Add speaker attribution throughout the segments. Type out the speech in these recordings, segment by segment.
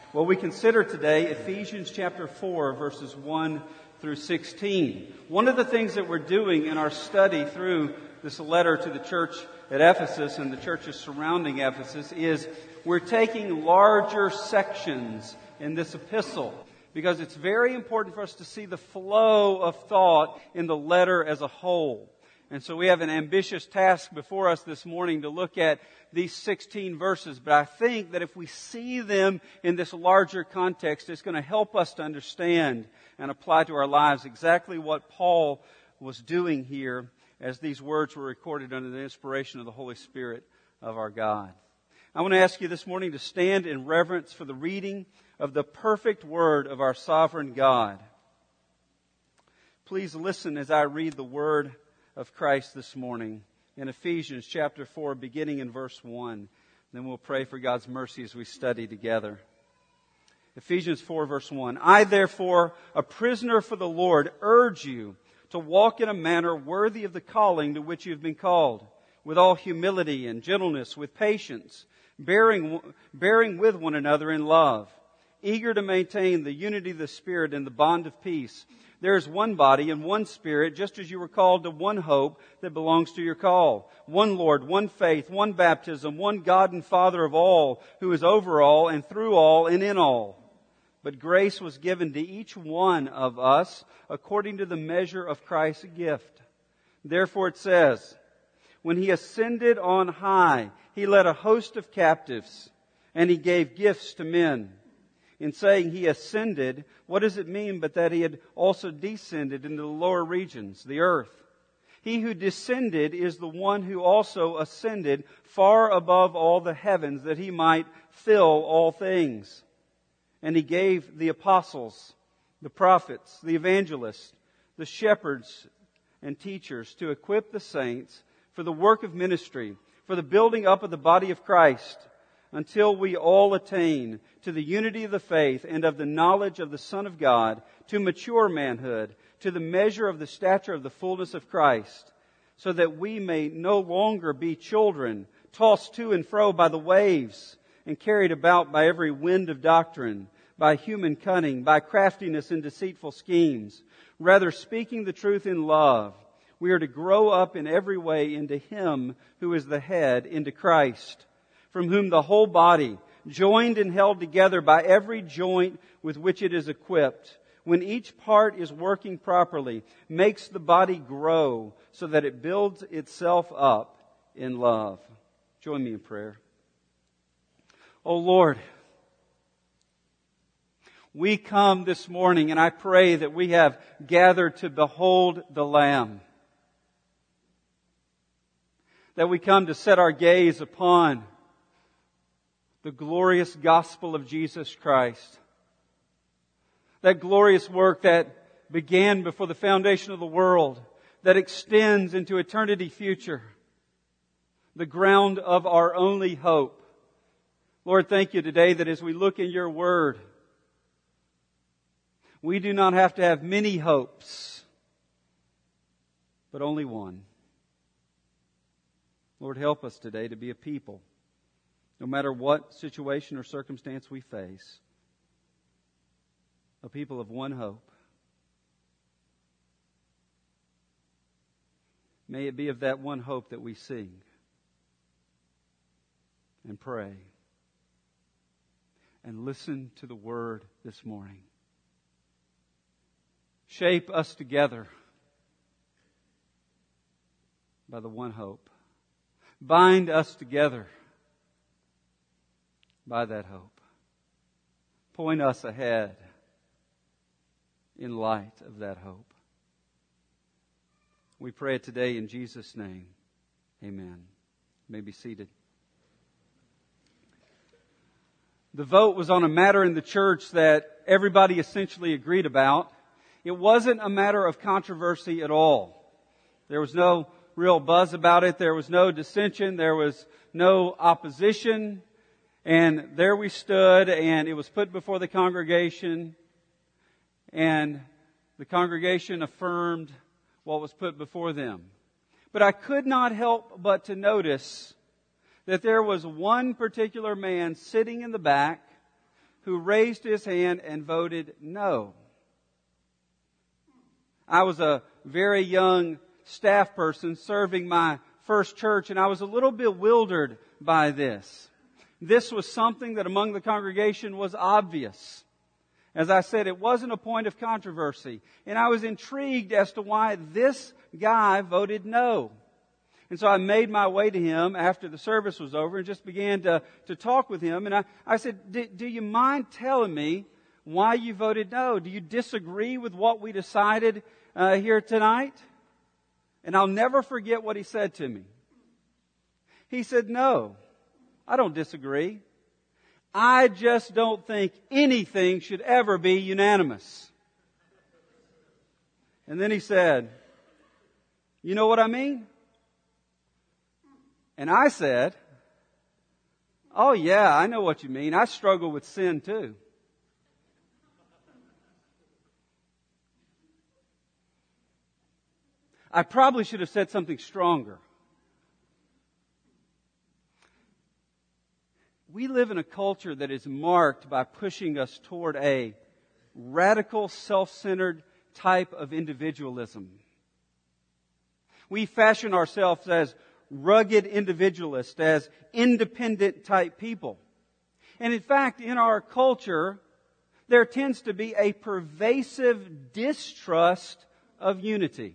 Speaker 1: Well, we consider today Ephesians chapter 4, verses 1 through 16. One of the things that we're doing in our study through this letter to the church at Ephesus and the churches surrounding Ephesus is we're taking larger sections in this epistle because it's very important for us to see the flow of thought in the letter as a whole. And so we have an ambitious task before us this morning to look at these 16 verses. But I think that if we see them in this larger context, it's going to help us to understand and apply to our lives exactly what Paul was doing here as these words were recorded under the inspiration of the Holy Spirit of our God. I want to ask you this morning to stand in reverence for the reading of the perfect word of our sovereign God. Please listen as I read the word of Christ this morning in Ephesians chapter 4, beginning in verse 1. Then we'll pray for God's mercy as we study together. Ephesians 4, verse 1. I, therefore, a prisoner for the Lord, urge you to walk in a manner worthy of the calling to which you have been called, with all humility and gentleness, with patience, bearing with one another in love, eager to maintain the unity of the Spirit in the bond of peace. There is one body and one Spirit, just as you were called to one hope that belongs to your call. One Lord, one faith, one baptism, one God and Father of all, who is over all and through all and in all. But grace was given to each one of us according to the measure of Christ's gift. Therefore it says, when He ascended on high, He led a host of captives, and He gave gifts to men. In saying He ascended, what does it mean but that He had also descended into the lower regions, the earth? He who descended is the one who also ascended far above all the heavens, that He might fill all things. And He gave the apostles, the prophets, the evangelists, the shepherds and teachers to equip the saints for the work of ministry, for the building up of the body of Christ, until we all attain to the unity of the faith and of the knowledge of the Son of God, to mature manhood, to the measure of the stature of the fullness of Christ, so that we may no longer be children, tossed to and fro by the waves, and carried about by every wind of doctrine, by human cunning, by craftiness and deceitful schemes. Rather, speaking the truth in love, we are to grow up in every way into Him who is the head, into Christ, from whom the whole body, joined and held together by every joint with which it is equipped, when each part is working properly, makes the body grow so that it builds itself up in love. Join me in prayer. Oh Lord, we come this morning and I pray that we have gathered to behold the Lamb. That we come to set our gaze upon the glorious gospel of Jesus Christ. That glorious work that began before the foundation of the world, that extends into eternity future. The ground of our only hope. Lord, thank You today that as we look in Your Word, we do not have to have many hopes, but only one. Lord, help us today to be a people, no matter what situation or circumstance we face, a people of one hope. May it be of that one hope that we sing and pray and listen to the Word this morning. Shape us together by the one hope. Bind us together by that hope. Point us ahead in light of that hope. We pray it today in Jesus' name. Amen. You may be seated. The vote was on a matter in the church that everybody essentially agreed about. It wasn't a matter of controversy at all. There was no real buzz about it. There was no dissension. There was no opposition. And there we stood, and it was put before the congregation, and the congregation affirmed what was put before them. But I could not help but to notice that there was one particular man sitting in the back who raised his hand and voted no. I was a very young staff person serving my first church, and I was a little bewildered by this. This was something that among the congregation was obvious. As I said, it wasn't a point of controversy. And I was intrigued as to why this guy voted no. And so I made my way to him after the service was over and just began to talk with him. And I said, do you mind telling me why you voted no? Do you disagree with what we decided here tonight? And I'll never forget what he said to me. He said, no, I don't disagree. I just don't think anything should ever be unanimous. And then he said, you know what I mean? And I said, oh yeah, I know what you mean. I struggle with sin too. I probably should have said something stronger. We live in a culture that is marked by pushing us toward a radical, self-centered type of individualism. We fashion ourselves as rugged individualists, as independent type people. And in fact, in our culture, there tends to be a pervasive distrust of unity.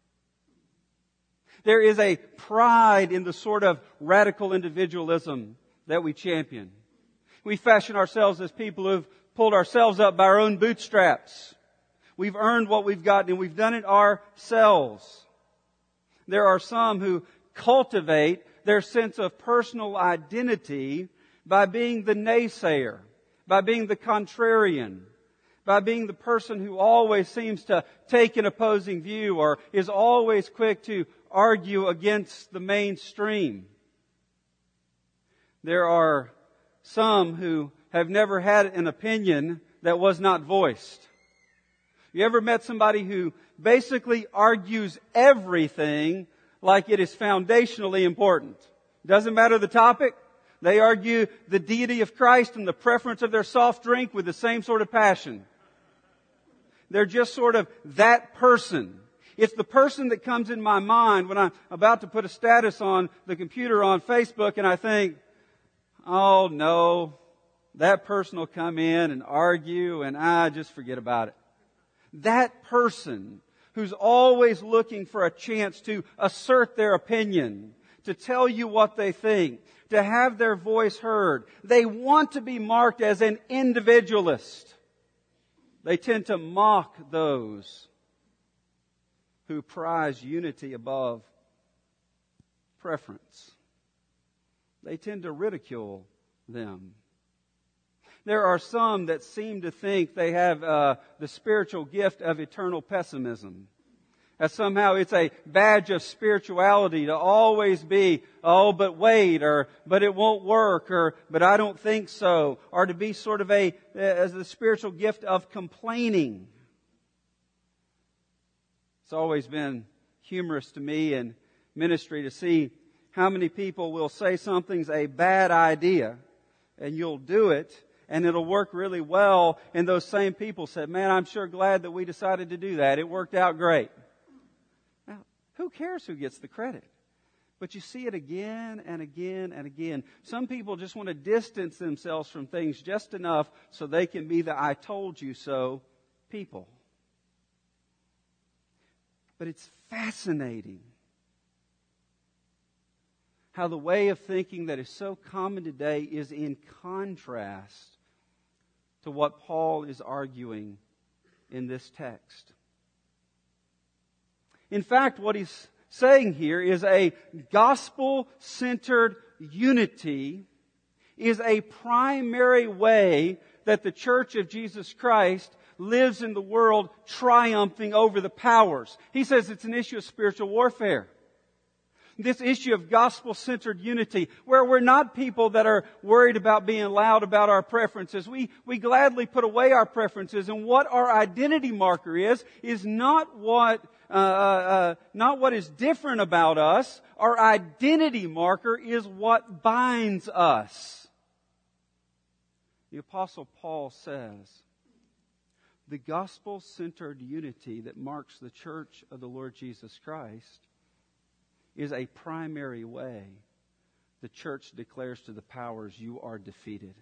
Speaker 1: There is a pride in the sort of radical individualism that we champion. We fashion ourselves as people who've pulled ourselves up by our own bootstraps. We've earned what we've gotten and we've done it ourselves. There are some who cultivate their sense of personal identity by being the naysayer, by being the contrarian, by being the person who always seems to take an opposing view or is always quick to argue against the mainstream. There are some who have never had an opinion that was not voiced. You ever met somebody who basically argues everything like it is foundationally important? Doesn't matter the topic. They argue the deity of Christ and the preference of their soft drink with the same sort of passion. They're just sort of that person. It's the person that comes in my mind when I'm about to put a status on the computer on Facebook and I think, oh no, that person will come in and argue and I just forget about it. That person who's always looking for a chance to assert their opinion, to tell you what they think, to have their voice heard. They want to be marked as an individualist. They tend to mock those who prize unity above preference. They tend to ridicule them. There are some that seem to think they have the spiritual gift of eternal pessimism. That somehow it's a badge of spirituality to always be, oh, but wait, or but it won't work, or but I don't think so, or to be sort of as the spiritual gift of complaining. It's always been humorous to me in ministry to see how many people will say something's a bad idea, and you'll do it, and it'll work really well, and those same people said, man, I'm sure glad that we decided to do that. It worked out great. Now, who cares who gets the credit? But you see it again and again and again. Some people just want to distance themselves from things just enough so they can be the I told you so people. But it's fascinating how the way of thinking that is so common today is in contrast to what Paul is arguing in this text. In fact, what he's saying here is a gospel-centered unity is a primary way that the Church of Jesus Christ lives in the world triumphing over the powers. He says it's an issue of spiritual warfare. This issue of gospel-centered unity, where we're not people that are worried about being loud about our preferences. We gladly put away our preferences, and what our identity marker is not what is different about us. Our identity marker is what binds us. The Apostle Paul says, the gospel-centered unity that marks the church of the Lord Jesus Christ is a primary way the church declares to the powers, you are defeated.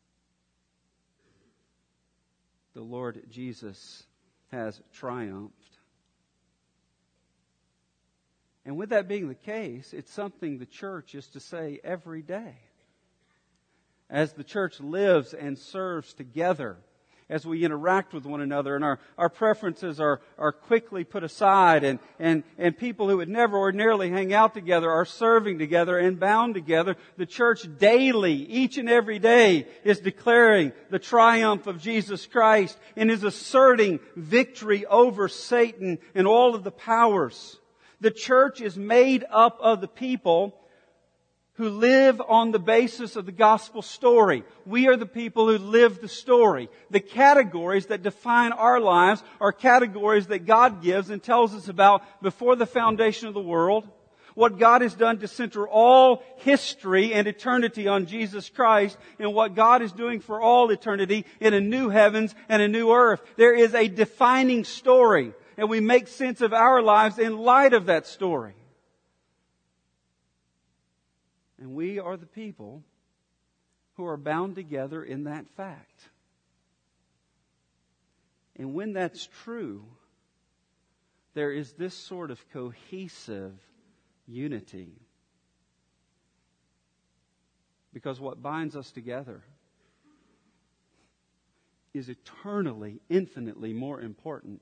Speaker 1: The Lord Jesus has triumphed. And with that being the case, it's something the church is to say every day. As the church lives and serves together, as we interact with one another, and our preferences are quickly put aside, and people who would never ordinarily hang out together are serving together and bound together. The church daily, each and every day, is declaring the triumph of Jesus Christ and is asserting victory over Satan and all of the powers. The church is made up of the people who live on the basis of the gospel story. We are the people who live the story. The categories that define our lives are categories that God gives and tells us about before the foundation of the world. What God has done to center all history and eternity on Jesus Christ, and what God is doing for all eternity in a new heavens and a new earth. There is a defining story, and we make sense of our lives in light of that story. And we are the people who are bound together in that fact. And when that's true, there is this sort of cohesive unity. Because what binds us together is eternally, infinitely more important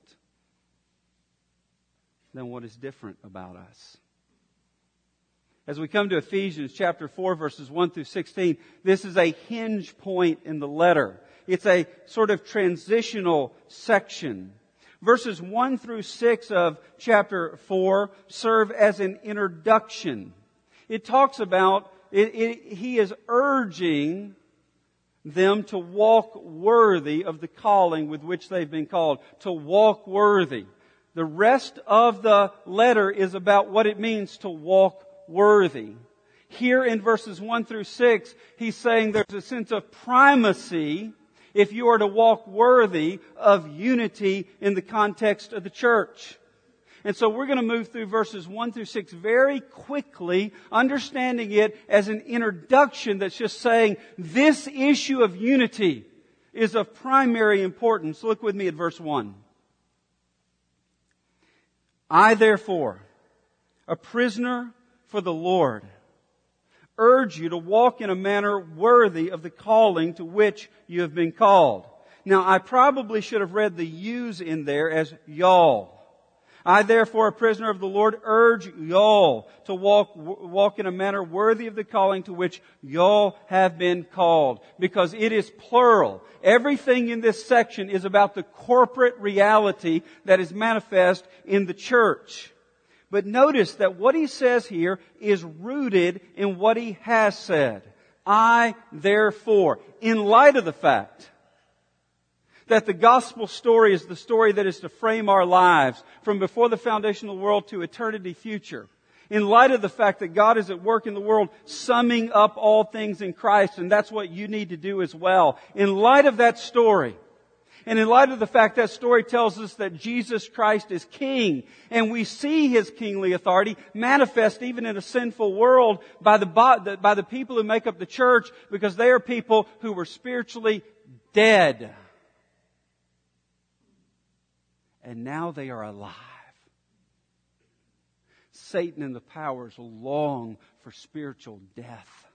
Speaker 1: than what is different about us. As we come to Ephesians chapter 4, verses 1 through 16, this is a hinge point in the letter. It's a sort of transitional section. Verses 1 through 6 of chapter 4 serve as an introduction. It talks about, he is urging them to walk worthy of the calling with which they've been called. To walk worthy. The rest of the letter is about what it means to walk worthy. Here in verses 1 through 6, he's saying there's a sense of primacy if you are to walk worthy of unity in the context of the church. And so we're going to move through verses 1 through 6 very quickly, understanding it as an introduction that's just saying this issue of unity is of primary importance. Look with me at verse 1. I therefore, a prisoner for the Lord, urge you to walk in a manner worthy of the calling to which you have been called. Now, I probably should have read the yous in there as y'all. I, therefore, a prisoner of the Lord, urge y'all to walk in a manner worthy of the calling to which y'all have been called. Because it is plural. Everything in this section is about the corporate reality that is manifest in the church. But notice that what he says here is rooted in what he has said. I, therefore, in light of the fact that the gospel story is the story that is to frame our lives from before the foundation of the world to eternity future. In light of the fact that God is at work in the world summing up all things in Christ, and that's what you need to do as well. In light of that story, and in light of the fact that story tells us that Jesus Christ is King, and we see His kingly authority manifest even in a sinful world by the people who make up the church, because they are people who were spiritually dead. And now they are alive. Satan and the powers long for spiritual death.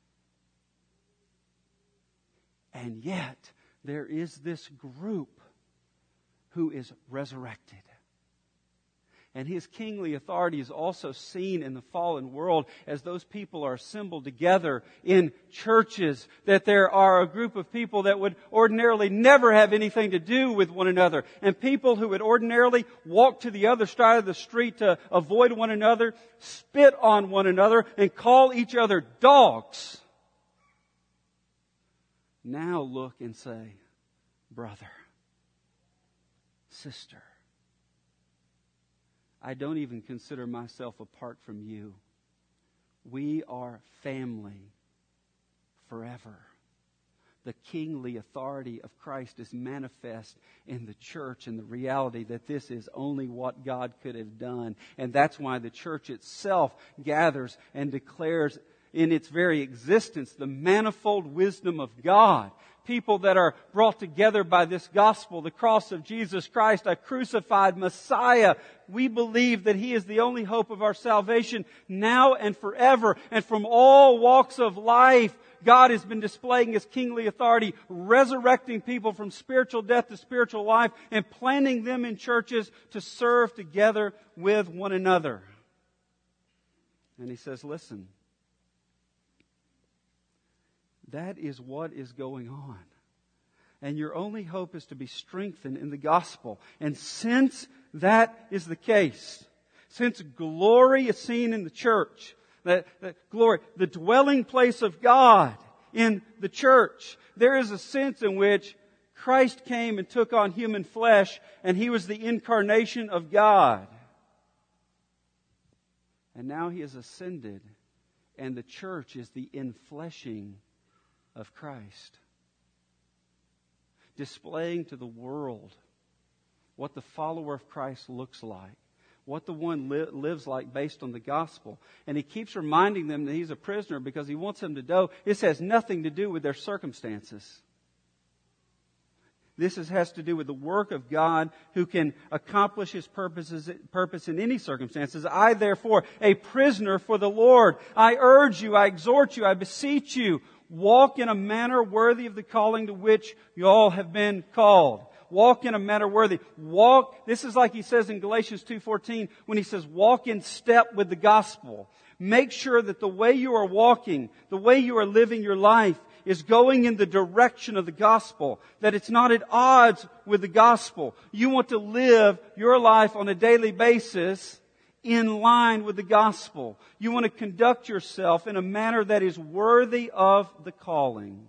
Speaker 1: And yet, there is this group who is resurrected. And His kingly authority is also seen in the fallen world as those people are assembled together in churches, that there are a group of people that would ordinarily never have anything to do with one another, and people who would ordinarily walk to the other side of the street to avoid one another, spit on one another, and call each other dogs. Now look and say, brother, sister, I don't even consider myself apart from you. We are family forever. The kingly authority of Christ is manifest in the church, and the reality that this is only what God could have done. And that's why the church itself gathers and declares in its very existence the manifold wisdom of God. People that are brought together by this gospel, the cross of Jesus Christ, a crucified Messiah. We believe that He is the only hope of our salvation now and forever. And from all walks of life, God has been displaying His kingly authority, resurrecting people from spiritual death to spiritual life, and planting them in churches to serve together with one another. And He says, listen, that is what is going on. And your only hope is to be strengthened in the gospel. And since that is the case, since glory is seen in the church, that glory, the dwelling place of God in the church, there is a sense in which Christ came and took on human flesh, and He was the incarnation of God. And now He has ascended, and the church is the infleshing of Christ, displaying to the world what the follower of Christ looks like, what the one lives like based on the gospel. And He keeps reminding them that He's a prisoner because He wants them to know this has nothing to do with their circumstances. This has to do with the work of God who can accomplish His purpose in any circumstances. I, therefore, a prisoner for the Lord, I urge you, I exhort you, I beseech you, walk in a manner worthy of the calling to which you all have been called. Walk in a manner worthy. Walk, this is like He says in Galatians 2:14 when He says, walk in step with the gospel. Make sure that the way you are walking, the way you are living your life is going in the direction of the gospel. That it's not at odds with the gospel. You want to live your life on a daily basis in line with the gospel. You want to conduct yourself in a manner that is worthy of the calling.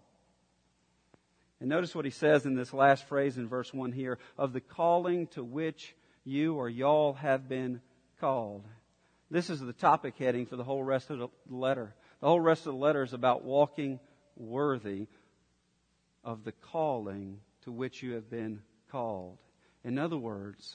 Speaker 1: And notice what he says in this last phrase in verse 1 here, of the calling to which you or y'all have been called. This is the topic heading for the whole rest of the letter. The whole rest of the letter is about walking worthy of the calling to which you have been called. In other words,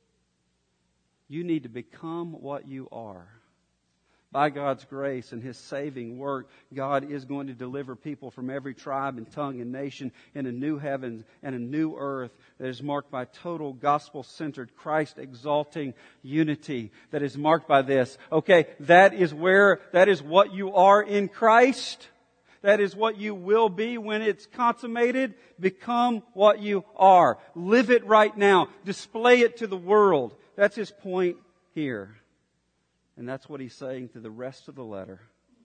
Speaker 1: you need to become what you are. By God's grace and His saving work, God is going to deliver people from every tribe and tongue and nation in a new heaven and a new earth that is marked by total gospel-centered, Christ-exalting unity that is marked by this. Okay, that is what you are in Christ. That is what you will be when it's consummated. Become what you are. Live it right now. Display it to the world. That's his point here. And that's what he's saying to the rest of the letter.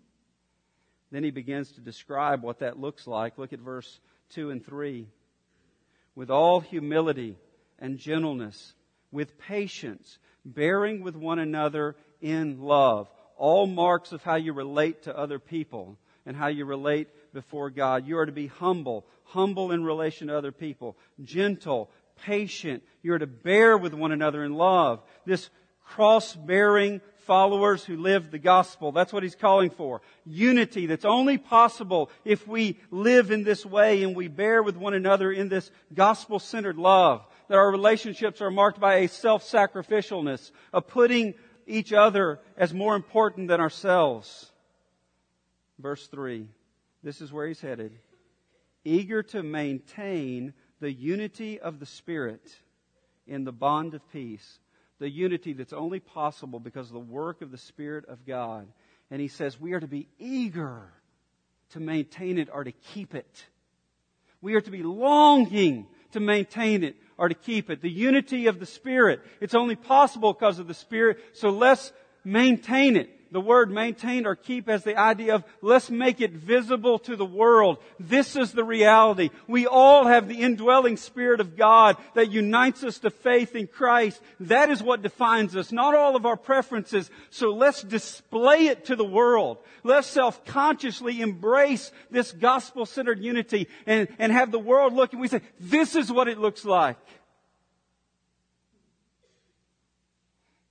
Speaker 1: Then he begins to describe what that looks like. Look at verse 2 and 3. With all humility and gentleness, with patience, bearing with one another in love. All marks of how you relate to other people and how you relate before God. You are to be humble in relation to other people, gentle, patient. You are to bear with one another in love. This cross-bearing followers who live the gospel. That's what he's calling for. Unity that's only possible if we live in this way and we bear with one another in this gospel-centered love. That our relationships are marked by a self-sacrificialness, of putting each other as more important than ourselves. Verse 3. This is where he's headed. Eager to maintain the unity of the Spirit in the bond of peace. The unity that's only possible because of the work of the Spirit of God. And he says we are to be eager to maintain it or to keep it. We are to be longing to maintain it or to keep it. The unity of the Spirit. It's only possible because of the Spirit, so let's maintain it. The word maintain or keep has the idea of let's make it visible to the world. This is the reality. We all have the indwelling Spirit of God that unites us to faith in Christ. That is what defines us, not all of our preferences. So let's display it to the world. Let's self-consciously embrace this gospel-centered unity and have the world look and we say, this is what it looks like.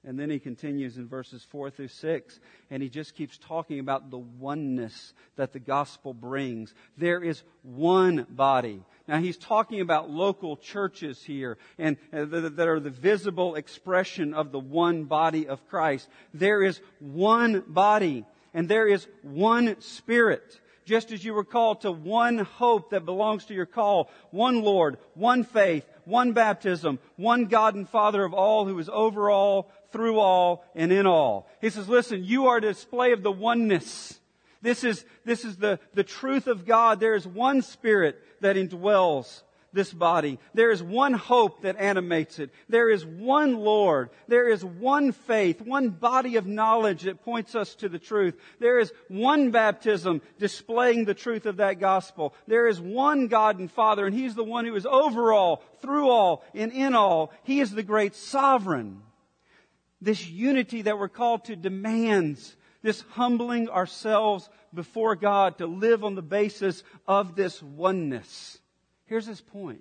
Speaker 1: And then he continues in verses 4 through 6, and he just keeps talking about the oneness that the gospel brings. There is one body. Now he's talking about local churches here, and that are the visible expression of the one body of Christ. There is one body, and there is one Spirit. Just as you were called to one hope that belongs to your call, one Lord, one faith, one baptism, one God and Father of all, who is over all, through all, and in all. He says, listen, you are a display of the oneness. This is the truth of God. There is one Spirit that indwells this body. There is one hope that animates it. There is one Lord. There is one faith, one body of knowledge that points us to the truth. There is one baptism displaying the truth of that gospel. There is one God and Father, and He's the one who is over all, through all, and in all. He is the great sovereign. This unity that we're called to demands this humbling ourselves before God to live on the basis of this oneness. Here's his point.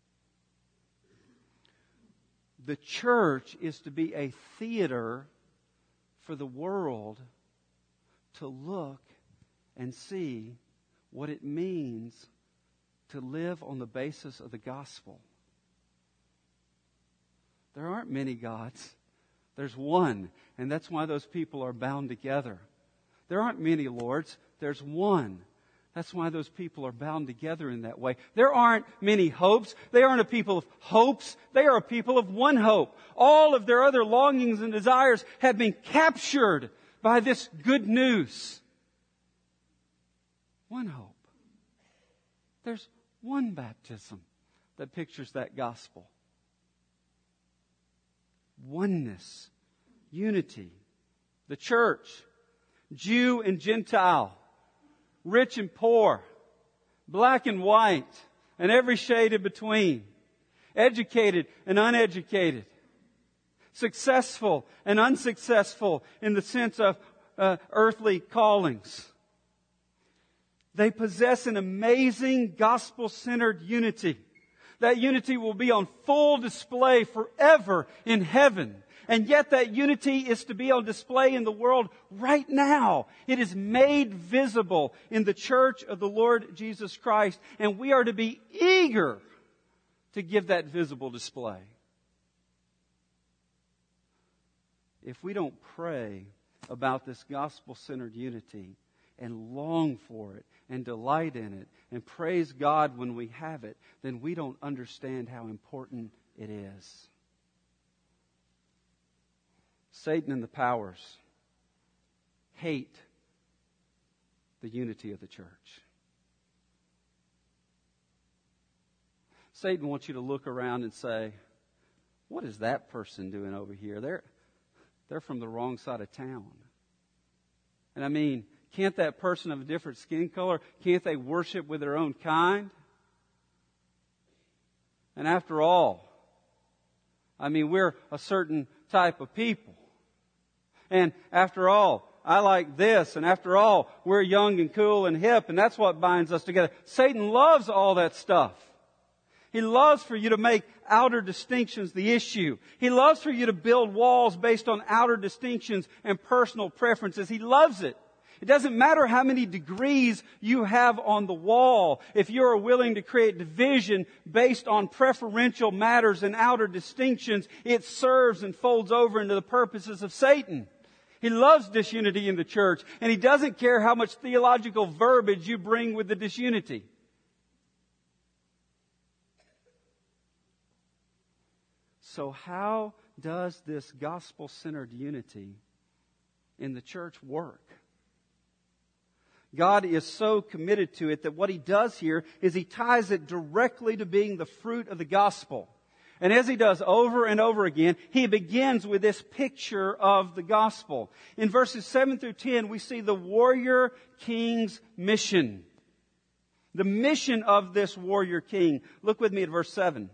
Speaker 1: The church is to be a theater for the world to look and see what it means to live on the basis of the gospel. There aren't many gods. There's one, and that's why those people are bound together. There aren't many lords. There's one. That's why those people are bound together in that way. There aren't many hopes. They aren't a people of hopes. They are a people of one hope. All of their other longings and desires have been captured by this good news. One hope. There's one baptism that pictures that gospel. Oneness. Unity. The church. Jew and Gentile. Rich and poor, black and white, and every shade in between, educated and uneducated, successful and unsuccessful in the sense of earthly callings. They possess an amazing gospel-centered unity. That unity will be on full display forever in heaven. And yet that unity is to be on display in the world right now. It is made visible in the church of the Lord Jesus Christ. And we are to be eager to give that visible display. If we don't pray about this gospel-centered unity and long for it and delight in it and praise God when we have it, then we don't understand how important it is. Satan and the powers hate the unity of the church. Satan wants you to look around and say, what is that person doing over here? They're from the wrong side of town. And I mean, can't that person of a different skin color, can't they worship with their own kind? And after all, I mean, we're a certain type of people. And after all, I like this. And after all, we're young and cool and hip. And that's what binds us together. Satan loves all that stuff. He loves for you to make outer distinctions the issue. He loves for you to build walls based on outer distinctions and personal preferences. He loves it. It doesn't matter how many degrees you have on the wall. If you are willing to create division based on preferential matters and outer distinctions, it serves and folds over into the purposes of Satan. He loves disunity in the church, and he doesn't care how much theological verbiage you bring with the disunity. So how does this gospel-centered unity in the church work? God is so committed to it that what He does here is He ties it directly to being the fruit of the gospel. And as He does over and over again, He begins with this picture of the gospel. In verses 7 through 10, we see the warrior king's mission. The mission of this warrior king. Look with me at verse 7.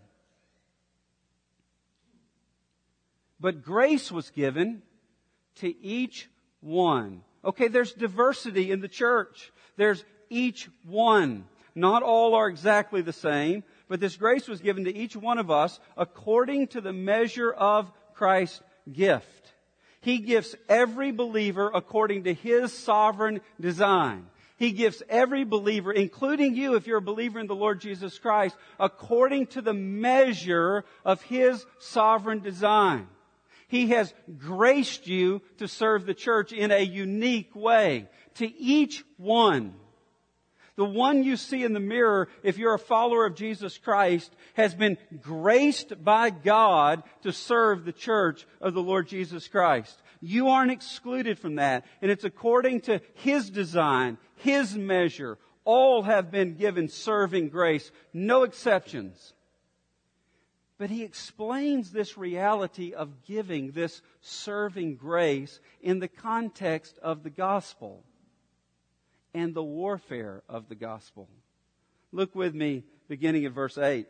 Speaker 1: But grace was given to each one. Okay, there's diversity in the church. There's each one. Not all are exactly the same, but this grace was given to each one of us according to the measure of Christ's gift. He gifts every believer according to His sovereign design. He gives every believer, including you if you're a believer in the Lord Jesus Christ, according to the measure of His sovereign design. He has graced you to serve the church in a unique way. To each one. The one you see in the mirror, if you're a follower of Jesus Christ, has been graced by God to serve the church of the Lord Jesus Christ. You aren't excluded from that. And it's according to His design, His measure. All have been given serving grace. No exceptions. But He explains this reality of giving, this serving grace, in the context of the gospel and the warfare of the gospel. Look with me, beginning at verse 8.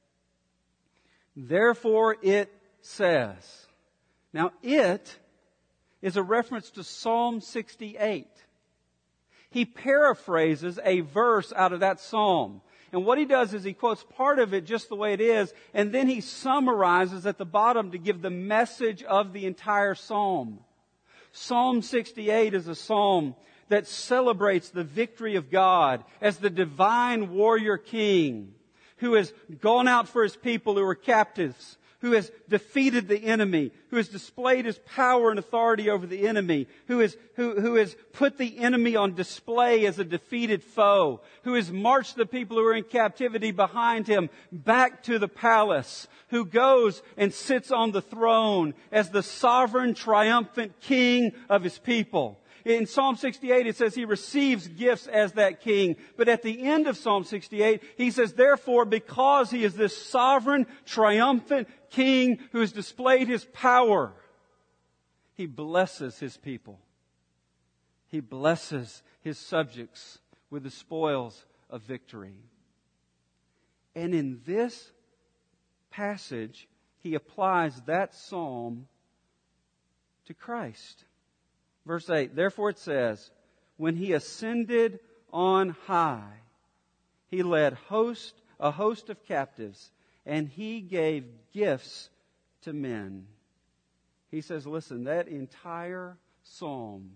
Speaker 1: Therefore it says. Now it is a reference to Psalm 68. He paraphrases a verse out of that psalm. And what he does is he quotes part of it just the way it is, and then he summarizes at the bottom to give the message of the entire psalm. Psalm 68 is a psalm that celebrates the victory of God as the divine warrior king who has gone out for His people who are captives, who has defeated the enemy, who has displayed His power and authority over the enemy, who has put the enemy on display as a defeated foe, who has marched the people who are in captivity behind Him back to the palace, who goes and sits on the throne as the sovereign, triumphant king of His people. In Psalm 68, it says He receives gifts as that king. But at the end of Psalm 68, He says, therefore, because He is this sovereign, triumphant king who has displayed His power, He blesses His people. He blesses His subjects with the spoils of victory. And in this passage, He applies that psalm to Christ. Verse 8, therefore it says, when He ascended on high, He led a host of captives, and He gave gifts to men. He says, listen, that entire psalm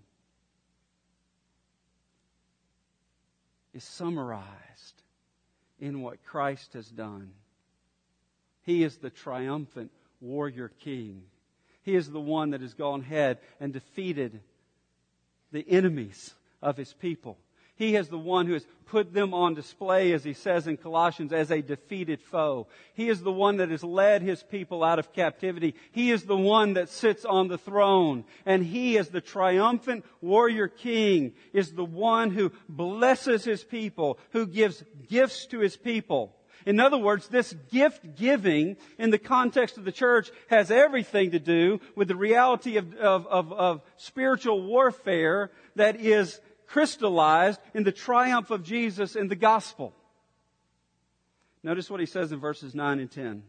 Speaker 1: is summarized in what Christ has done. He is the triumphant warrior king. He is the one that has gone ahead and defeated the enemies of His people. He is the one who has put them on display, as he says in Colossians, as a defeated foe. He is the one that has led His people out of captivity. He is the one that sits on the throne. And He, as the triumphant warrior king, is the one who blesses His people, who gives gifts to His people. In other words, this gift giving in the context of the church has everything to do with the reality of spiritual warfare that is crystallized in the triumph of Jesus in the gospel. Notice what he says in verses 9 and 10.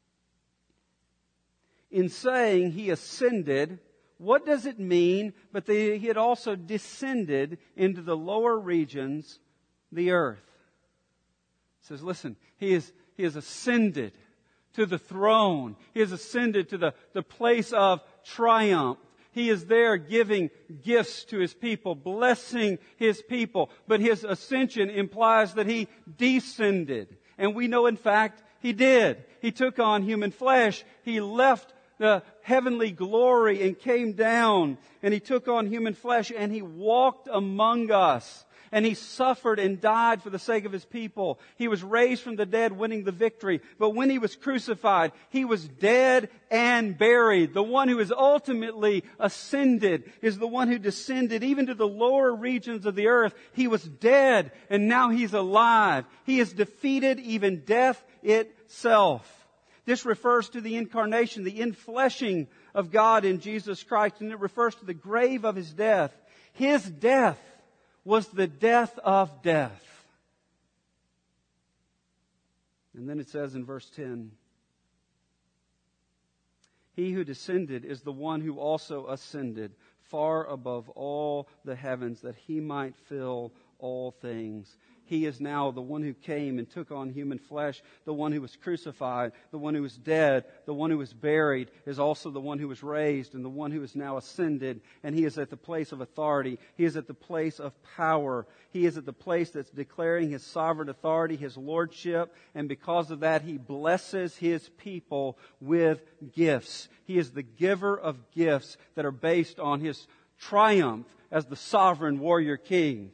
Speaker 1: In saying He ascended, what does it mean but that He had also descended into the lower regions, the earth? It says, listen, He has ascended to the throne. He has ascended to the place of triumph. He is there giving gifts to His people, blessing His people. But His ascension implies that He descended. And we know, in fact, He did. He took on human flesh. He left the heavenly glory and came down. And He took on human flesh and He walked among us. And He suffered and died for the sake of His people. He was raised from the dead, winning the victory. But when He was crucified, He was dead and buried. The one who is ultimately ascended is the one who descended even to the lower regions of the earth. He was dead and now He's alive. He has defeated even death itself. This refers to the incarnation, the infleshing of God in Jesus Christ. And it refers to the grave of His death. His death was the death of death. And then it says in verse 10, He who descended is the one who also ascended far above all the heavens, that He might fill all things. He is now the one who came and took on human flesh, the one who was crucified, the one who was dead, the one who was buried, is also the one who was raised, and the one who is now ascended. And He is at the place of authority. He is at the place of power. He is at the place that's declaring His sovereign authority, His lordship, and because of that, He blesses His people with gifts. He is the giver of gifts that are based on His triumph as the sovereign warrior king.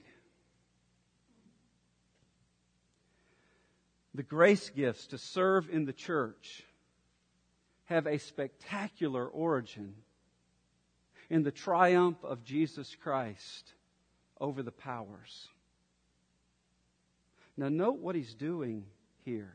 Speaker 1: The grace gifts to serve in the church have a spectacular origin in the triumph of Jesus Christ over the powers. Now note what He's doing here.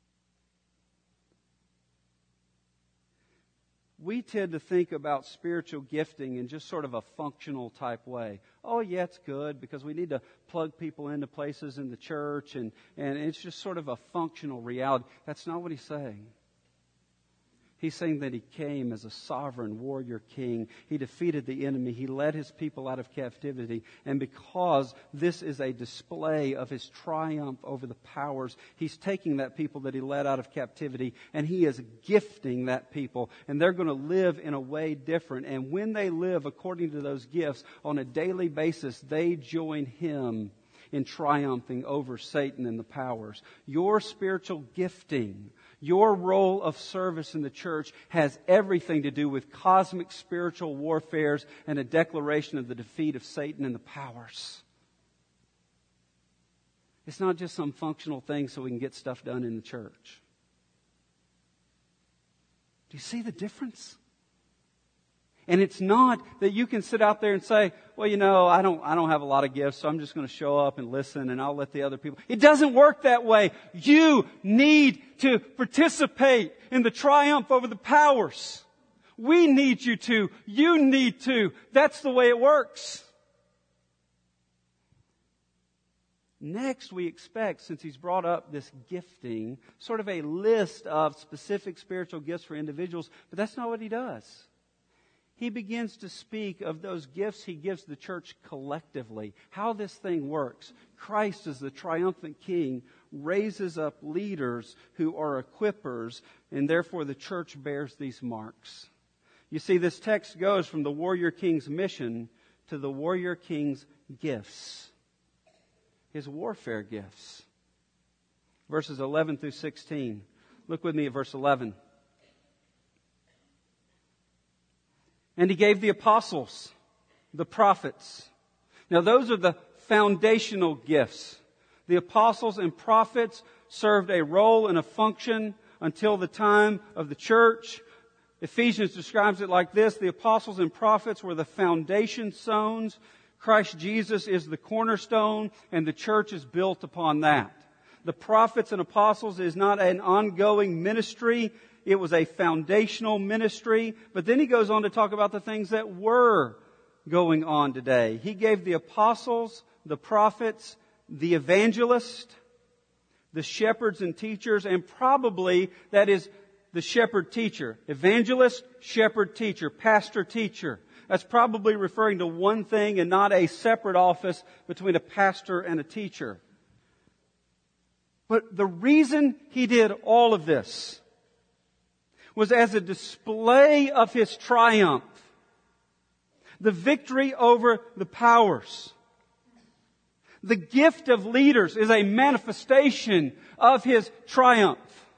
Speaker 1: We tend to think about spiritual gifting in just sort of a functional type way. Oh, yeah, it's good because we need to plug people into places in the church and it's just sort of a functional reality. That's not what He's saying. He's saying that He came as a sovereign warrior king. He defeated the enemy. He led His people out of captivity. And because this is a display of His triumph over the powers, He's taking that people that He led out of captivity and He is gifting that people. And they're going to live in a way different. And when they live according to those gifts on a daily basis, they join Him in triumphing over Satan and the powers. Your spiritual gifting, your role of service in the church has everything to do with cosmic spiritual warfares and a declaration of the defeat of Satan and the powers. It's not just some functional thing so we can get stuff done in the church. Do you see the difference? And it's not that you can sit out there and say, well, I don't have a lot of gifts, so I'm just going to show up and listen and I'll let the other people. It doesn't work that way. You need to participate in the triumph over the powers. We need you to. You need to. That's the way it works. Next, we expect, since He's brought up this gifting, sort of a list of specific spiritual gifts for individuals, but that's not what He does. He begins to speak of those gifts He gives the church collectively. How this thing works. Christ, as the triumphant King, raises up leaders who are equippers, and therefore the church bears these marks. You see, this text goes from the warrior king's mission to the warrior king's gifts. His warfare gifts. Verses 11 through 16. Look with me at verse 11. And He gave the apostles, the prophets. Now those are the foundational gifts. The apostles and prophets served a role and a function until the time of the church. Ephesians describes it like this: the apostles and prophets were the foundation stones. Christ Jesus is the cornerstone, and the church is built upon that. The prophets and apostles is not an ongoing ministry. It was a foundational ministry. But then he goes on to talk about the things that were going on today. He gave the apostles, the prophets, the evangelists, the shepherds and teachers, and probably that is the shepherd teacher. Evangelist, shepherd teacher, pastor teacher. That's probably referring to one thing and not a separate office between a pastor and a teacher. But the reason he did all of this was as a display of His triumph. The victory over the powers. The gift of leaders is a manifestation of His triumph.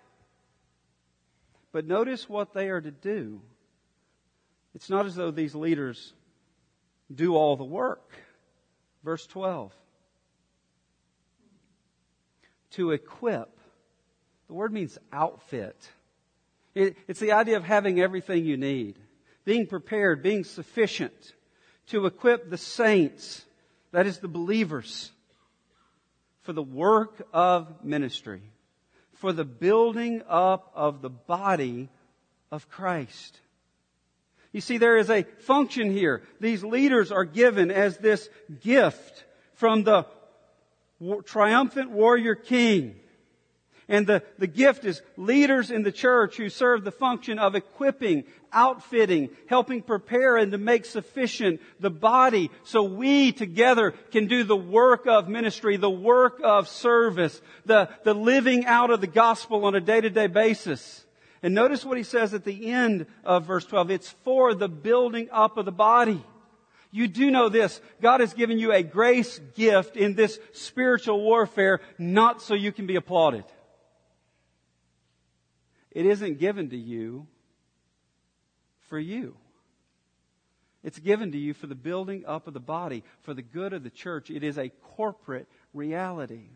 Speaker 1: But notice what they are to do. It's not as though these leaders do all the work. Verse 12. To equip. The word means outfit. It's the idea of having everything you need. Being prepared, being sufficient. To equip the saints, that is the believers, for the work of ministry. For the building up of the body of Christ. You see, there is a function here. These leaders are given as this gift from the triumphant warrior king. And the gift is leaders in the church who serve the function of equipping, outfitting, helping prepare and to make sufficient the body so we together can do the work of ministry, the work of service, the living out of the gospel on a day-to-day basis. And notice what he says at the end of verse 12. It's for the building up of the body. You do know this. God has given you a grace gift in this spiritual warfare, not so you can be applauded. It isn't given to you for you. It's given to you for the building up of the body, for the good of the church. It is a corporate reality.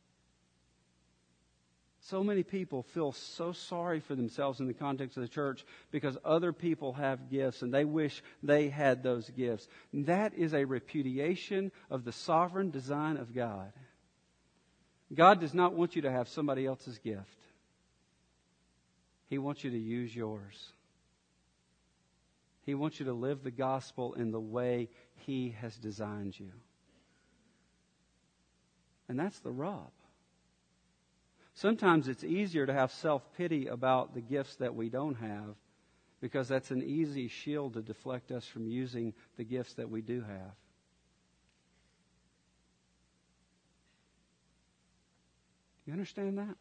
Speaker 1: So many people feel so sorry for themselves in the context of the church because other people have gifts and they wish they had those gifts. That is a repudiation of the sovereign design of God. God does not want you to have somebody else's gift. He wants you to use yours. He wants you to live the gospel in the way He has designed you. And that's the rub. Sometimes it's easier to have self-pity about the gifts that we don't have because that's an easy shield to deflect us from using the gifts that we do have. You understand that?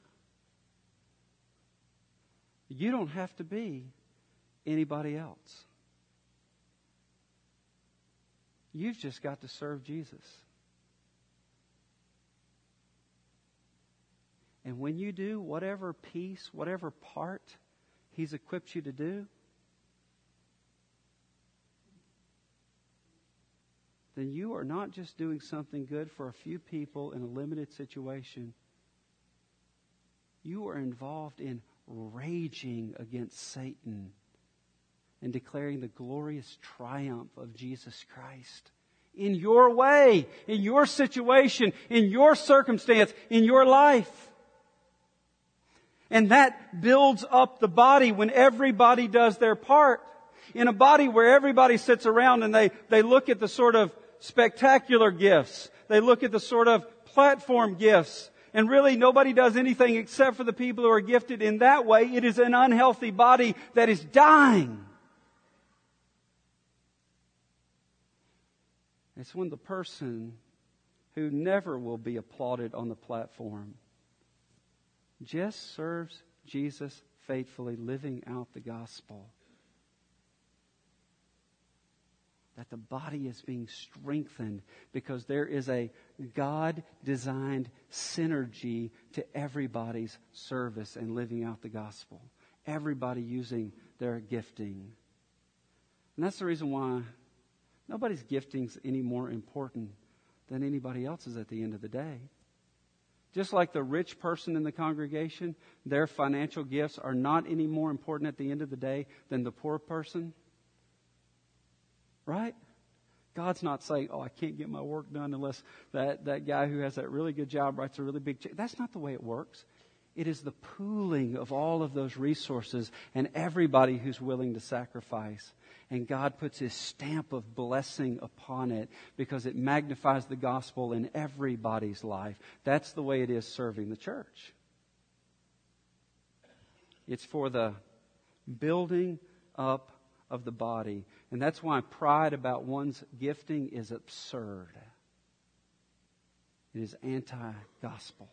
Speaker 1: You don't have to be anybody else. You've just got to serve Jesus. And when you do whatever piece, whatever part He's equipped you to do, then you are not just doing something good for a few people in a limited situation. You are involved in raging against Satan and declaring the glorious triumph of Jesus Christ in your way, in your situation, in your circumstance, in your life. And that builds up the body when everybody does their part. In a body where everybody sits around and they look at the sort of spectacular gifts, they look at the sort of platform gifts, and really nobody does anything except for the people who are gifted in that way, it is an unhealthy body that is dying. It's when the person who never will be applauded on the platform just serves Jesus faithfully, living out the gospel, that the body is being strengthened because there is a God-designed synergy to everybody's service and living out the gospel. Everybody using their gifting. And that's the reason why nobody's gifting's any more important than anybody else's at the end of the day. Just like the rich person in the congregation, their financial gifts are not any more important at the end of the day than the poor person. Right? God's not saying, I can't get my work done unless that guy who has that really good job writes a really big check. That's not the way it works. It is the pooling of all of those resources and everybody who's willing to sacrifice. And God puts His stamp of blessing upon it because it magnifies the gospel in everybody's life. That's the way it is serving the church. It's for the building up of the body. And that's why pride about one's gifting is absurd. It is anti-gospel.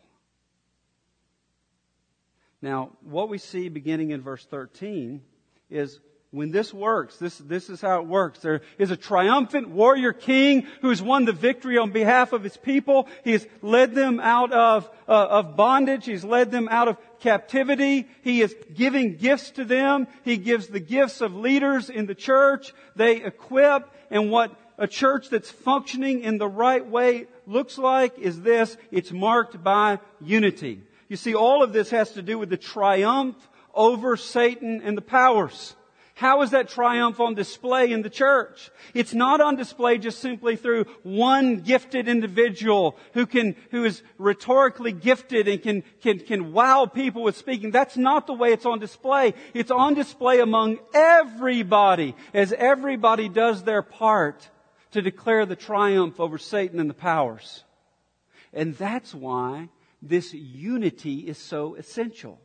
Speaker 1: Now, what we see beginning in verse 13 is when this works, this is how it works. There is a triumphant warrior king who has won the victory on behalf of his people. He has led them out of bondage. He's led them out of captivity. He is giving gifts to them. He gives the gifts of leaders in the church. They equip. And what a church that's functioning in the right way looks like is this. It's marked by unity. You see, all of this has to do with the triumph over Satan and the powers. How is that triumph on display in the church? It's not on display just simply through one gifted individual who is rhetorically gifted and can wow people with speaking. That's not the way it's on display. It's on display among everybody as everybody does their part to declare the triumph over Satan and the powers. And that's why this unity is so essential.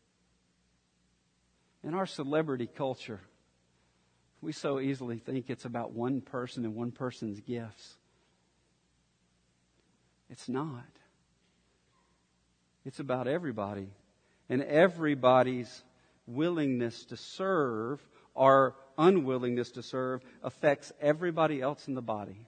Speaker 1: In our celebrity culture, we so easily think it's about one person and one person's gifts. It's not. It's about everybody. And everybody's willingness to serve or unwillingness to serve affects everybody else in the body.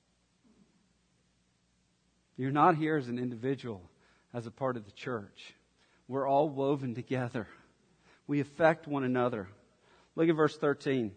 Speaker 1: You're not here as an individual, as a part of the church. We're all woven together. We affect one another. Look at verse 13.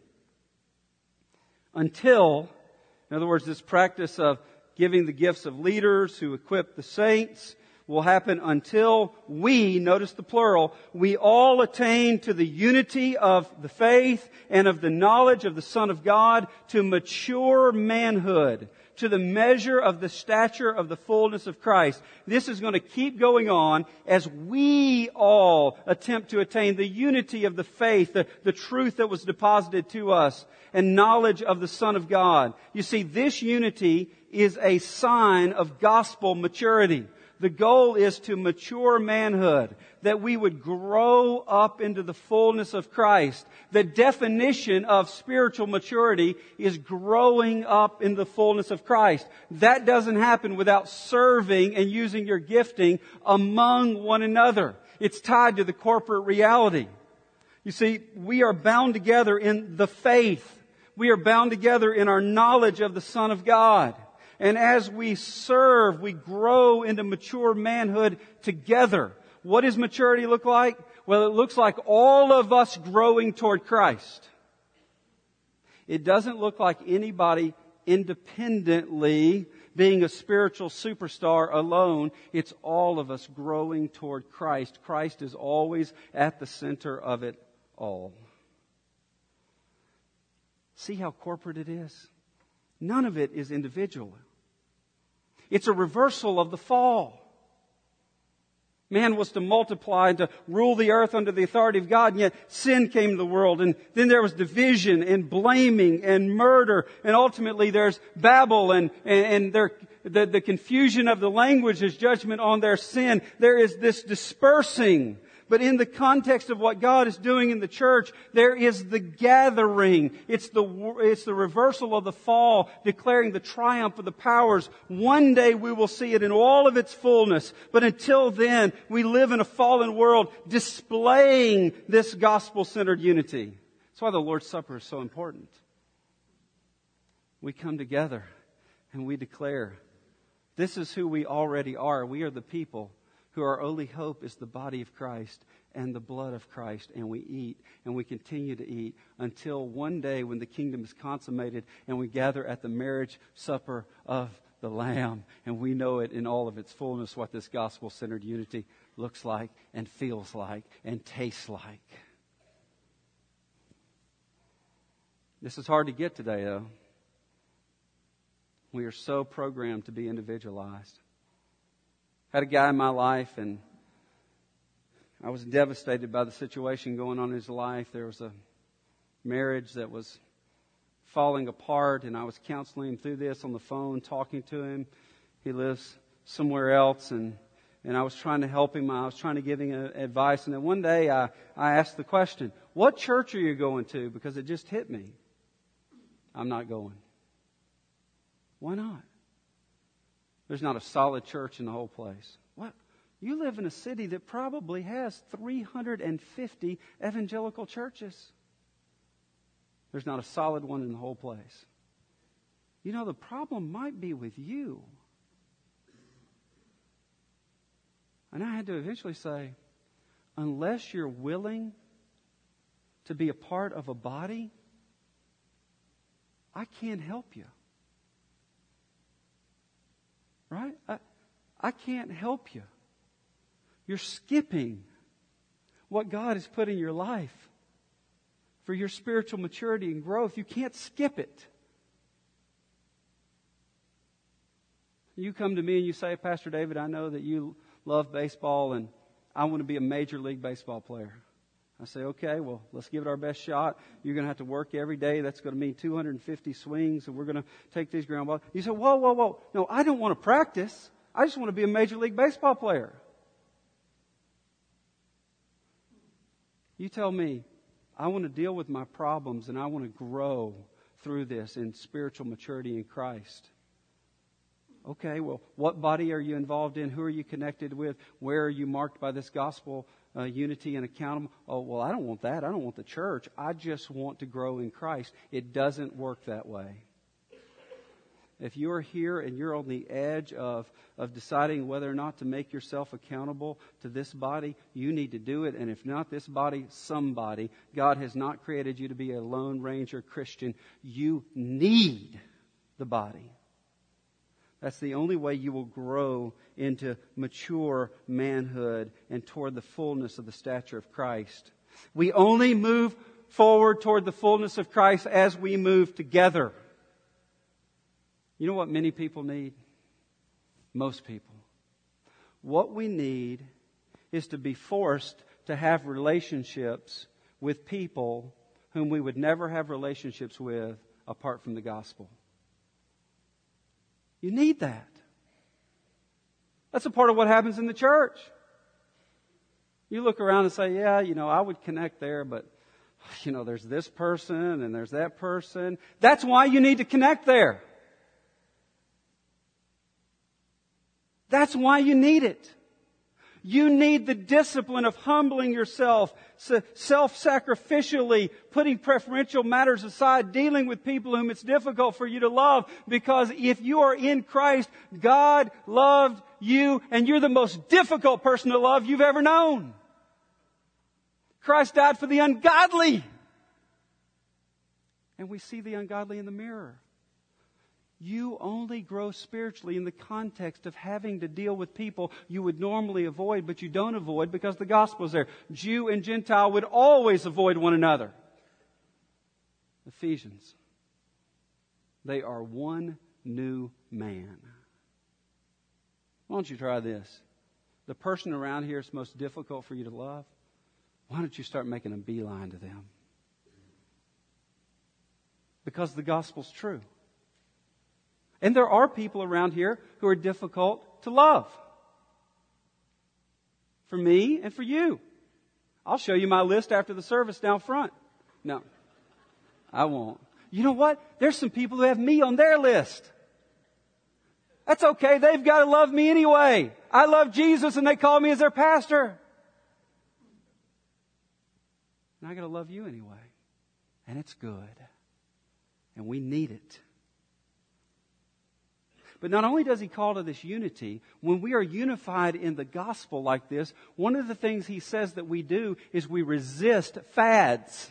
Speaker 1: Until, in other words, this practice of giving the gifts of leaders who equip the saints will happen until we, notice the plural, we all attain to the unity of the faith and of the knowledge of the Son of God, to mature manhood, to the measure of the stature of the fullness of Christ. This is going to keep going on as we all attempt to attain the unity of the faith, the truth that was deposited to us, and knowledge of the Son of God. You see, this unity is a sign of gospel maturity. The goal is to mature manhood, that we would grow up into the fullness of Christ. The definition of spiritual maturity is growing up in the fullness of Christ. That doesn't happen without serving and using your gifting among one another. It's tied to the corporate reality. You see, we are bound together in the faith. We are bound together in our knowledge of the Son of God. And as we serve, we grow into mature manhood together. What does maturity look like? Well, it looks like all of us growing toward Christ. It doesn't look like anybody independently being a spiritual superstar alone. It's all of us growing toward Christ. Christ is always at the center of it all. See how corporate it is? None of it is individual. It's a reversal of the fall. Man was to multiply and to rule the earth under the authority of God, and yet sin came to the world. And then there was division and blaming and murder. And ultimately there's Babel and the confusion of the language is judgment on their sin. There is this dispersing. But in the context of what God is doing in the church, there is the gathering. It's the reversal of the fall, declaring the triumph of the powers. One day we will see it in all of its fullness. But until then, we live in a fallen world displaying this gospel-centered unity. That's why the Lord's Supper is so important. We come together and we declare, this is who we already are. We are the people who our only hope is the body of Christ and the blood of Christ. And we eat and we continue to eat until one day when the kingdom is consummated and we gather at the marriage supper of the Lamb. And we know it in all of its fullness what this gospel-centered unity looks like and feels like and tastes like. This is hard to get today, though. We are so programmed to be individualized. I had a guy in my life, and I was devastated by the situation going on in his life. There was a marriage that was falling apart, and I was counseling him through this on the phone, talking to him. He lives somewhere else, and I was trying to help him. I was trying to give him advice. And then one day I asked the question, what church are you going to? Because it just hit me. I'm not going. Why not? There's not a solid church in the whole place. What? You live in a city that probably has 350 evangelical churches. There's not a solid one in the whole place. You know, the problem might be with you. And I had to eventually say, unless you're willing to be a part of a body, I can't help you. Right? I can't help you. You're skipping what God has put in your life for your spiritual maturity and growth. You can't skip it. You come to me and you say, Pastor David, I know that you love baseball and I want to be a Major League Baseball player. I say, okay, well, let's give it our best shot. You're going to have to work every day. That's going to mean 250 swings, and we're going to take these ground balls. You say, whoa. No, I don't want to practice. I just want to be a Major League Baseball player. You tell me, I want to deal with my problems and I want to grow through this in spiritual maturity in Christ. Okay, well, what body are you involved in? Who are you connected with? Where are you marked by this gospel unity and accountable? Oh, well, I don't want that. I don't want the church. I just want to grow in Christ. It doesn't work that way. If you're here and you're on the edge of deciding whether or not to make yourself accountable to this body, you need to do it. And if not this body, somebody. God has not created you to be a Lone Ranger Christian. You need the body. That's the only way you will grow into mature manhood and toward the fullness of the stature of Christ. We only move forward toward the fullness of Christ as we move together. You know what many people need? Most people. What we need is to be forced to have relationships with people whom we would never have relationships with apart from the gospel. You need that. That's a part of what happens in the church. You look around and say, yeah, I would connect there, but, there's this person and there's that person. That's why you need to connect there. That's why you need it. You need the discipline of humbling yourself, self-sacrificially, putting preferential matters aside, dealing with people whom it's difficult for you to love. Because if you are in Christ, God loved you, and you're the most difficult person to love you've ever known. Christ died for the ungodly. And we see the ungodly in the mirror. You only grow spiritually in the context of having to deal with people you would normally avoid, but you don't avoid because the gospel is there. Jew and Gentile would always avoid one another. Ephesians. They are one new man. Why don't you try this? The person around here is most difficult for you to love. Why don't you start making a beeline to them? Because the gospel's true. And there are people around here who are difficult to love. For me and for you. I'll show you my list after the service down front. No, I won't. You know what? There's some people who have me on their list. That's okay. They've got to love me anyway. I love Jesus and they call me as their pastor. And I got to love you anyway. And it's good. And we need it. But not only does He call to this unity, when we are unified in the gospel like this, one of the things He says that we do is we resist fads.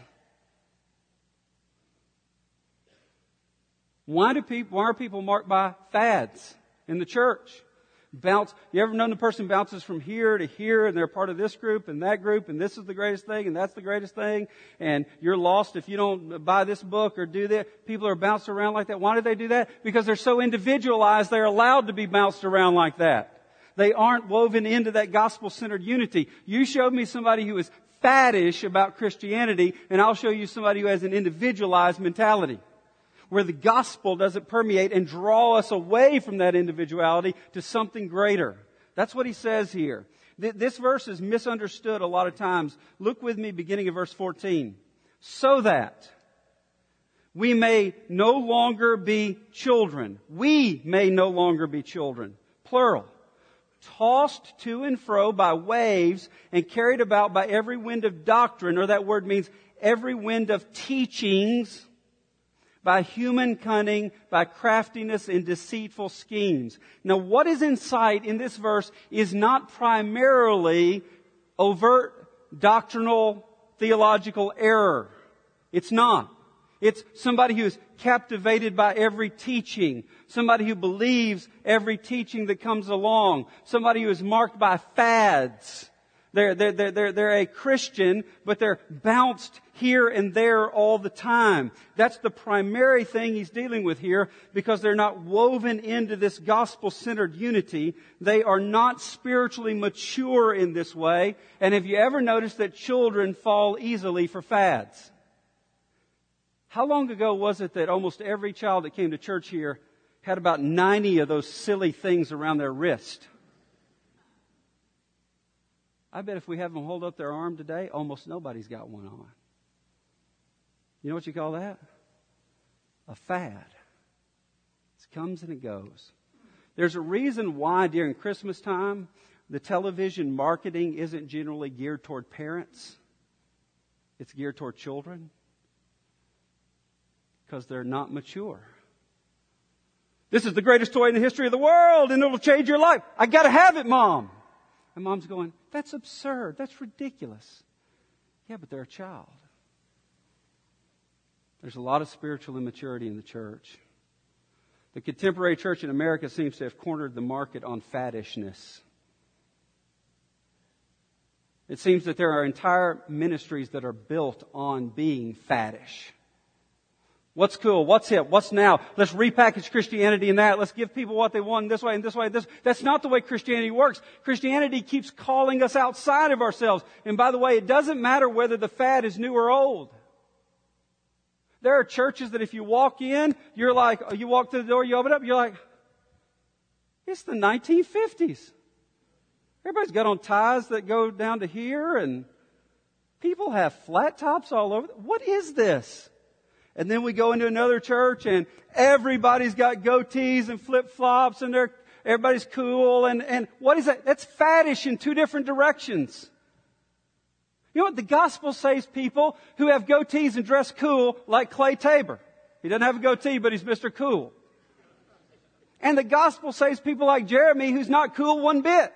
Speaker 1: Why are people marked by fads in the church? You ever known the person bounces from here to here and they're part of this group and that group and this is the greatest thing and that's the greatest thing and you're lost if you don't buy this book or do that. People are bounced around like that. Why do they do that? Because they're so individualized they're allowed to be bounced around like that. They aren't woven into that gospel-centered unity. You showed me somebody who is faddish about Christianity and I'll show you somebody who has an individualized mentality, where the gospel doesn't permeate and draw us away from that individuality to something greater. That's what he says here. This verse is misunderstood a lot of times. Look with me beginning of verse 14. So that we may no longer be children. We may no longer be children. Plural. Tossed to and fro by waves and carried about by every wind of doctrine, or that word means every wind of teachings, by human cunning, by craftiness and deceitful schemes. Now, what is in sight in this verse is not primarily overt doctrinal theological error. It's not. It's somebody who is captivated by every teaching. Somebody who believes every teaching that comes along. Somebody who is marked by fads. They're a Christian, but they're bounced here and there all the time. That's the primary thing he's dealing with here, because they're not woven into this gospel-centered unity. They are not spiritually mature in this way. And have you ever noticed that children fall easily for fads? How long ago was it that almost every child that came to church here had about 90 of those silly things around their wrist. I bet if we have them hold up their arm today, almost nobody's got one on. You know what you call that? A fad. It comes and it goes. There's a reason why during Christmas time, the television marketing isn't generally geared toward parents. It's geared toward children. Because they're not mature. This is the greatest toy in the history of the world and it'll change your life. I got to have it, Mom. And Mom's going, that's absurd. That's ridiculous. Yeah, but they're a child. There's a lot of spiritual immaturity in the church. The contemporary church in America seems to have cornered the market on faddishness. It seems that there are entire ministries that are built on being faddish. What's cool? What's hip? What's now? Let's repackage Christianity in that. Let's give people what they want this way and this way and this. That's not the way Christianity works. Christianity keeps calling us outside of ourselves. And by the way, it doesn't matter whether the fad is new or old. There are churches that if you walk in, you're like, you walk through the door, you open it up, you're like, it's the 1950s. Everybody's got on ties that go down to here and people have flat tops all over. What is this? And then we go into another church and everybody's got goatees and flip-flops and everybody's cool. And what is that? That's faddish in two different directions. You know what? The gospel saves people who have goatees and dress cool like Clay Tabor. He doesn't have a goatee, but he's Mr. Cool. And the gospel saves people like Jeremy who's not cool one bit.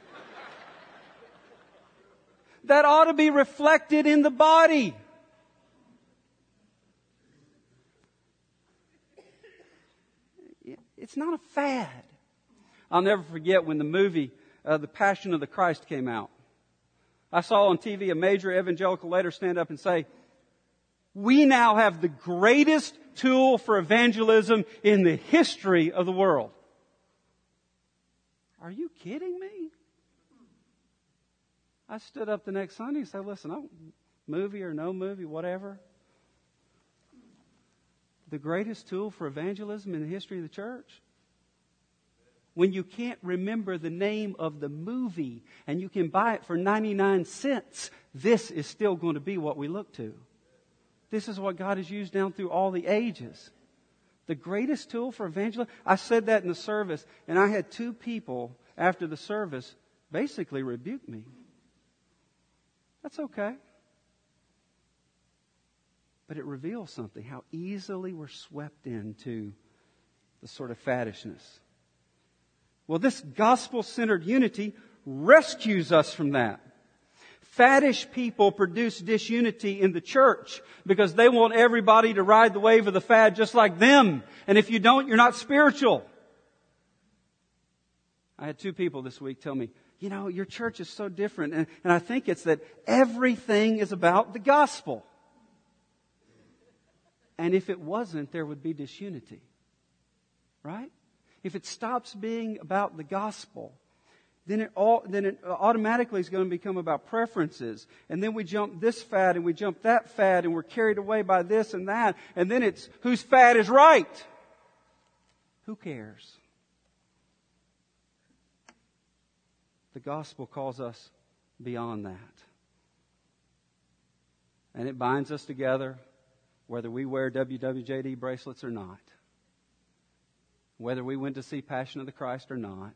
Speaker 1: That ought to be reflected in the body. It's not a fad. I'll never forget when the movie The Passion of the Christ came out. I saw on TV a major evangelical leader stand up and say, we now have the greatest tool for evangelism in the history of the world. Are you kidding me? I stood up the next Sunday and said, listen, movie or no movie, whatever. The greatest tool for evangelism in the history of the church? When you can't remember the name of the movie and you can buy it for 99 cents, this is still going to be what we look to. This is what God has used down through all the ages. The greatest tool for evangelism. I said that in the service, and I had two people after the service basically rebuke me. That's okay. But it reveals something, how easily we're swept into the sort of faddishness. Well, this gospel-centered unity rescues us from that. Faddish people produce disunity in the church because they want everybody to ride the wave of the fad just like them. And if you don't, you're not spiritual. I had two people this week tell me, you know, your church is so different. And I think it's that everything is about the gospel. And if it wasn't, there would be disunity. Right? If it stops being about the gospel, then it automatically is going to become about preferences. And then we jump this fad and we jump that fad and we're carried away by this and that. And then it's whose fad is right? Who cares? The gospel calls us beyond that. And it binds us together whether we wear WWJD bracelets or not. Whether we went to see Passion of the Christ or not.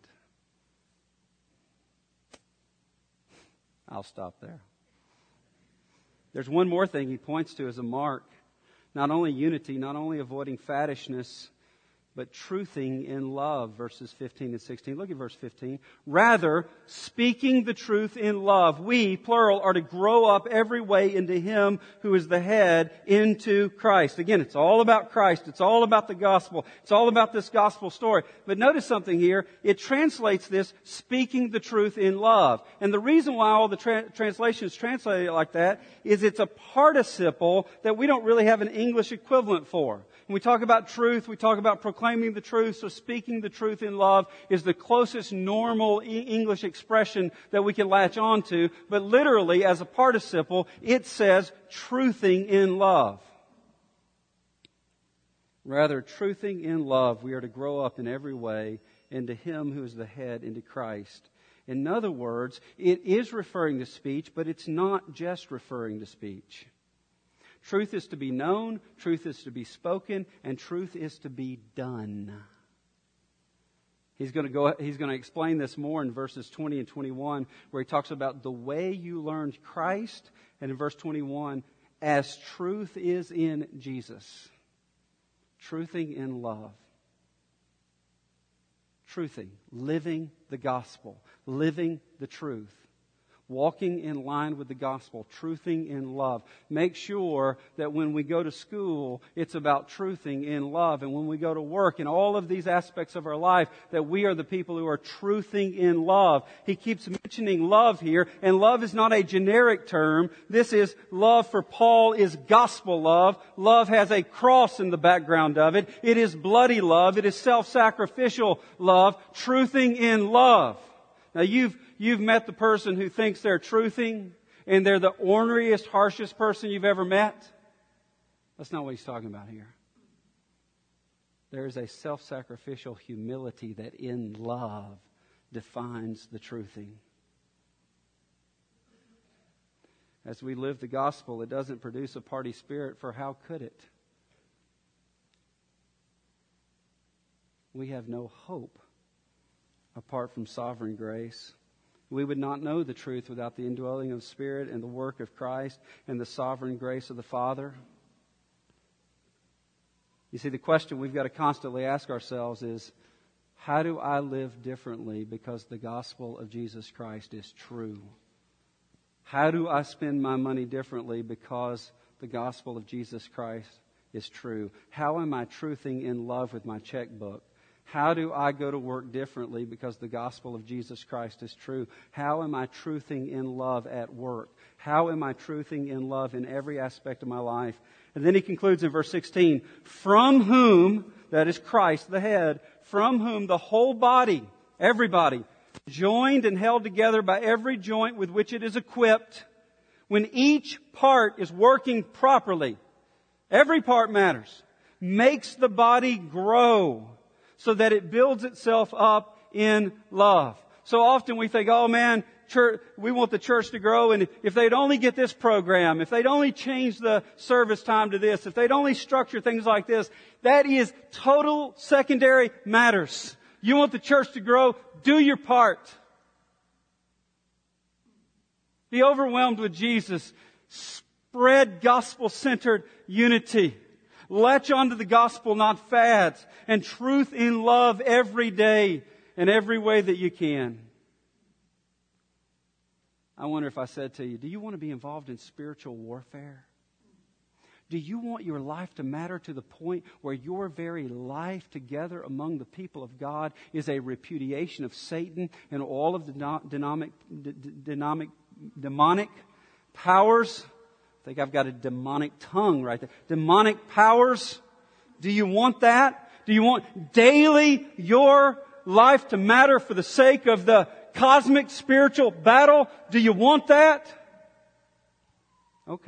Speaker 1: I'll stop there. There's one more thing he points to as a mark. Not only unity, not only avoiding faddishness, but truthing in love, verses 15 and 16. Look at verse 15. Rather, speaking the truth in love, we, plural, are to grow up every way into Him who is the head, into Christ. Again, it's all about Christ. It's all about the gospel. It's all about this gospel story. But notice something here. It translates this, speaking the truth in love. And the reason why all the translations translate it like that is it's a participle that we don't really have an English equivalent for. When we talk about truth, we talk about proclaiming the truth, so speaking the truth in love is the closest normal English expression that we can latch on to. But literally, as a participle, it says truthing in love. Rather, truthing in love, we are to grow up in every way into Him who is the head, into Christ. In other words, it is referring to speech, but it's not just referring to speech. Truth is to be known, truth is to be spoken, and truth is to be done. He's going to explain this more in verses 20 and 21, where he talks about the way you learned Christ, and in verse 21, as truth is in Jesus. Truthing in love. Truthing, living the gospel, living the truth. Walking in line with the gospel, truthing in love. Make sure that when we go to school, it's about truthing in love. And when we go to work, in all of these aspects of our life, that we are the people who are truthing in love. He keeps mentioning love here, and love is not a generic term. This is love for Paul is gospel love. Love has a cross in the background of it. It is bloody love. It is self-sacrificial love. Truthing in love. Now you've met the person who thinks they're truthing and they're the orneriest, harshest person you've ever met. That's not what he's talking about here. There is a self-sacrificial humility that in love defines the truthing. As we live the gospel, it doesn't produce a party spirit, for how could it? We have no hope apart from sovereign grace. We would not know the truth without the indwelling of the Spirit and the work of Christ and the sovereign grace of the Father. You see, the question we've got to constantly ask ourselves is, how do I live differently because the gospel of Jesus Christ is true? How do I spend my money differently because the gospel of Jesus Christ is true? How am I truthing in love with my checkbook? How do I go to work differently because the gospel of Jesus Christ is true? How am I truthing in love at work? How am I truthing in love in every aspect of my life? And then he concludes in verse 16, from whom, that is Christ, the head, from whom the whole body, everybody, joined and held together by every joint with which it is equipped, when each part is working properly, every part matters, makes the body grow, so that it builds itself up in love. So often we think, oh man, church, we want the church to grow, and if they'd only get this program, if they'd only change the service time to this, if they'd only structure things like this, that is total secondary matters. You want the church to grow, do your part. Be overwhelmed with Jesus. Spread gospel-centered unity. Latch onto the gospel, not fads, and truth in love every day in every way that you can. I wonder if I said to you, do you want to be involved in spiritual warfare? Do you want your life to matter to the point where your very life together among the people of God is a repudiation of Satan and all of the demonic powers? I think I've got a demonic tongue right there. Demonic powers. Do you want that? Do you want daily your life to matter for the sake of the cosmic spiritual battle? Do you want that? Okay.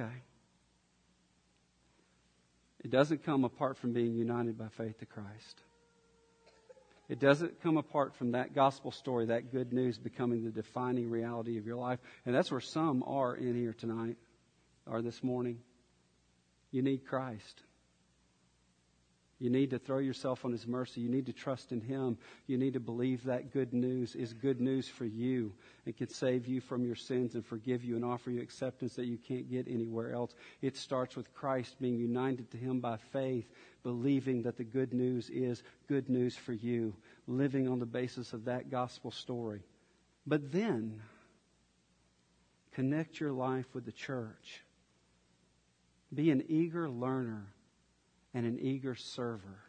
Speaker 1: It doesn't come apart from being united by faith to Christ. It doesn't come apart from that gospel story, that good news becoming the defining reality of your life. And that's where some are in here tonight. Or this morning. You need Christ. You need to throw yourself on His mercy. You need to trust in Him. You need to believe that good news is good news for you and can save you from your sins and forgive you and offer you acceptance that you can't get anywhere else. It starts with Christ being united to Him by faith, believing that the good news is good news for you, living on the basis of that gospel story. But then, connect your life with the church. Be an eager learner and an eager server.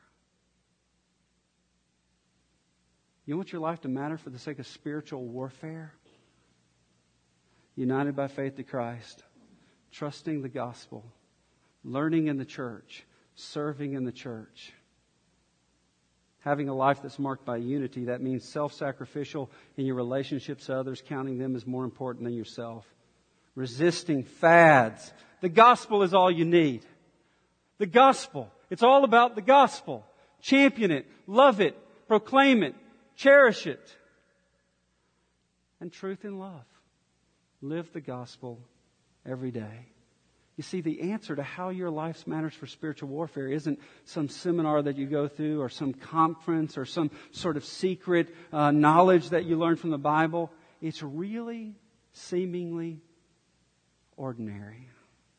Speaker 1: You want your life to matter for the sake of spiritual warfare? United by faith to Christ, trusting the gospel, learning in the church, serving in the church. Having a life that's marked by unity, that means self-sacrificial in your relationships to others, counting them as more important than yourself. Resisting fads. The gospel is all you need. The gospel. It's all about the gospel. Champion it, love it, proclaim it, cherish it. And truth in love. Live the gospel every day. You see, the answer to how your life matters for spiritual warfare isn't some seminar that you go through or some conference or some sort of secret knowledge that you learn from the Bible. It's really seemingly ordinary.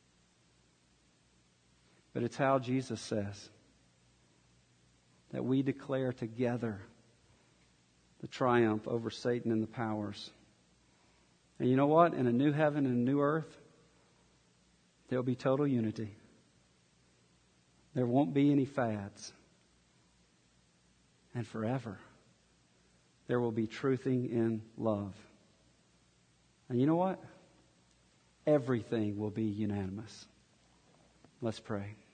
Speaker 1: But it's how Jesus says that we declare together the triumph over Satan and the powers. And you know what? In a new heaven and a new earth, there'll be total unity. There won't be any fads. And forever, there will be truthing in love. And you know what? Everything will be unanimous. Let's pray.